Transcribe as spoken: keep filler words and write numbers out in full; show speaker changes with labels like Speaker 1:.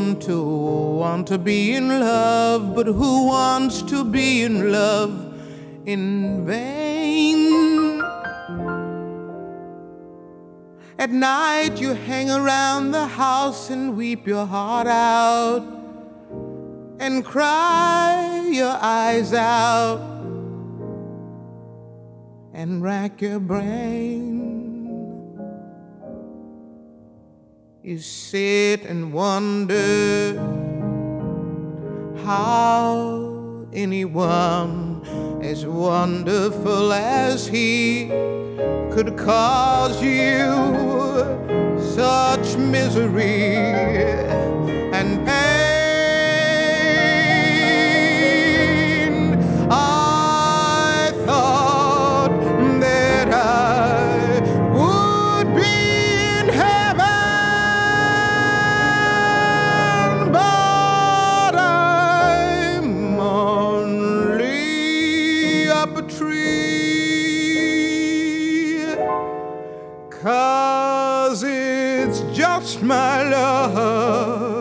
Speaker 1: want to want to be in love, but who wants to be in love in vain? At night you hang around the house and weep your heart out and cry your eyes out and rack your brain. You sit and wonder how anyone as wonderful as he could cause you such misery and pain. I thought that I would be in heaven, but I'm only up a tree, 'cause it's just my love